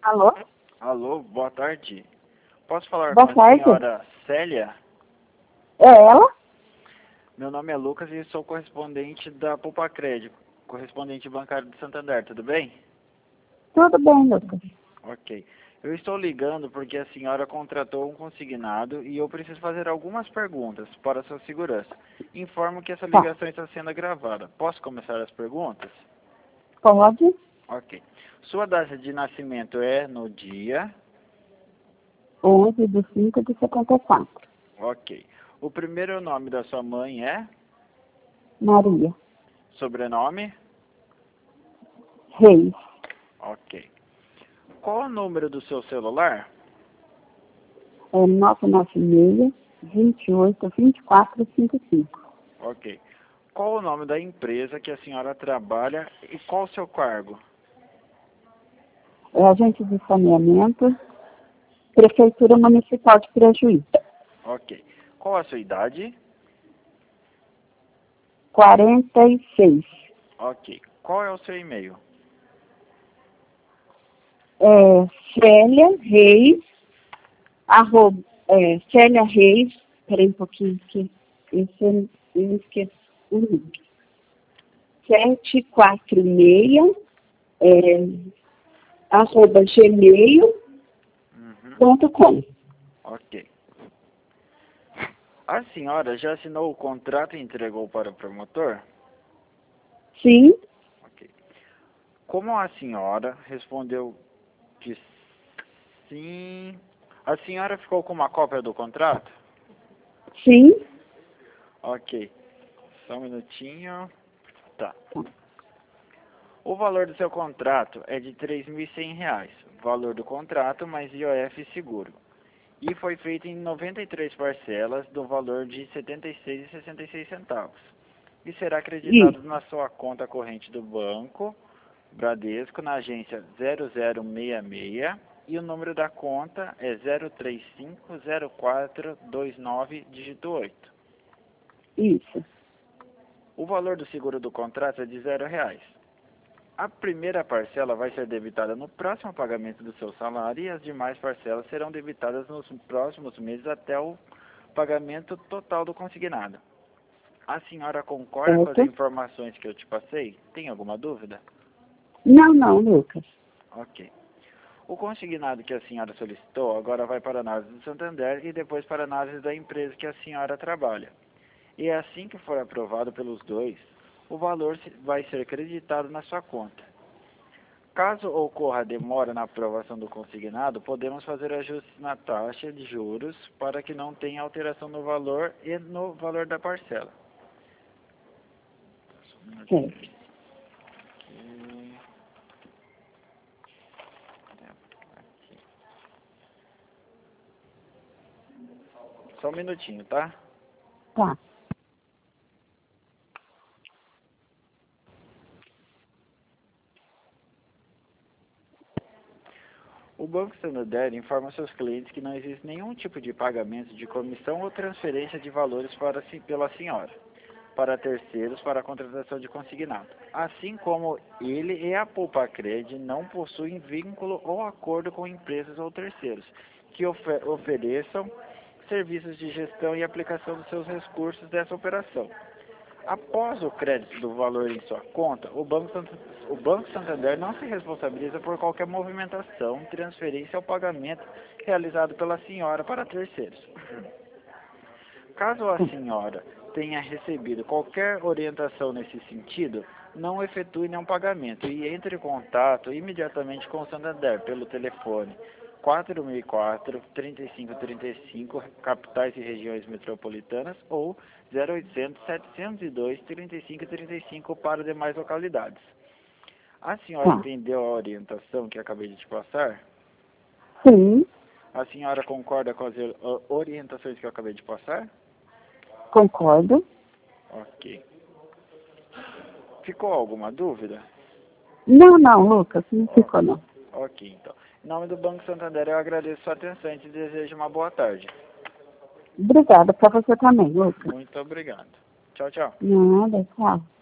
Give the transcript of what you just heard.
Alô? Alô, boa tarde. Posso falar Boa com a tarde. senhora Célia? É ela? Meu nome é Lucas e sou correspondente da Poupa Crédito, correspondente bancário de Santander, tudo bem? Tudo bem, Lucas. Ok. Eu estou ligando porque a senhora contratou um consignado e eu preciso fazer algumas perguntas para a sua segurança. Informo que essa Tá. ligação está sendo gravada. Posso começar as perguntas? Pode? Ok. Sua data de nascimento é no dia... 11/5/74. Ok. O primeiro nome da sua mãe é? Maria. Sobrenome? Reis. Ok. Qual o número do seu celular? É 996-28-2455. Ok. Qual o nome da empresa que a senhora trabalha e qual o seu cargo? É agente de saneamento, Prefeitura Municipal de Pirajuí. Ok. Qual a sua idade? 46. Ok. Qual é o seu e-mail? Célia Reis, Célia Reis, peraí um pouquinho que eu esqueci o número. 746, gmail.com. Ok. A senhora já assinou o contrato e entregou para o promotor? Sim, Ok. Como a senhora respondeu que sim... A senhora ficou com uma cópia do contrato? sim. Ok. Só um minutinho. Tá. O valor do seu contrato é de R$ 3.100, valor do contrato mais IOF seguro. E foi feito em 93 parcelas do valor de R$ 76,66. E será acreditado Isso. na sua conta corrente do banco, Bradesco, na agência 0066, e o número da conta é 0350429, dígito 8. Isso. O valor do seguro do contrato é de R$ 0. A primeira parcela vai ser debitada no próximo pagamento do seu salário e as demais parcelas serão debitadas nos próximos meses até o pagamento total do consignado. A senhora concorda com as Certo? informações que eu te passei? Tem alguma dúvida? Não, Lucas. Ok. O consignado que a senhora solicitou agora vai para a análise do Santander e depois para a análise da empresa que a senhora trabalha. E assim que for aprovado pelos dois, o valor vai ser creditado na sua conta. Caso ocorra demora na aprovação do consignado, podemos fazer ajustes na taxa de juros para que não tenha alteração no valor e no valor da parcela. Certo. Só um minutinho, tá? Tá. O Banco Santander informa seus clientes que não existe nenhum tipo de pagamento de comissão ou transferência de valores pela senhora, para terceiros para a contratação de consignado. Assim como ele e a Poupa-Cred não possuem vínculo ou acordo com empresas ou terceiros que ofereçam serviços de gestão e aplicação dos seus recursos dessa operação. Após o crédito do valor em sua conta, o Banco Santander não se responsabiliza por qualquer movimentação, transferência ou pagamento realizado pela senhora para terceiros. Caso a senhora tenha recebido qualquer orientação nesse sentido, não efetue nenhum pagamento e entre em contato imediatamente com o Santander pelo telefone 4004-3535, capitais e regiões metropolitanas, ou 0800-702-3535 para demais localidades. A senhora Tá. entendeu a orientação que acabei de te passar? Sim, A senhora concorda com as orientações que eu acabei de passar? concordo. Ok. Ficou alguma dúvida? Não, Lucas, não ficou não. Ok, então. Em nome do Banco Santander, eu agradeço sua atenção e te desejo uma boa tarde. Obrigada para você também, Lucas. Muito obrigado. Tchau, tchau. Nada, tchau.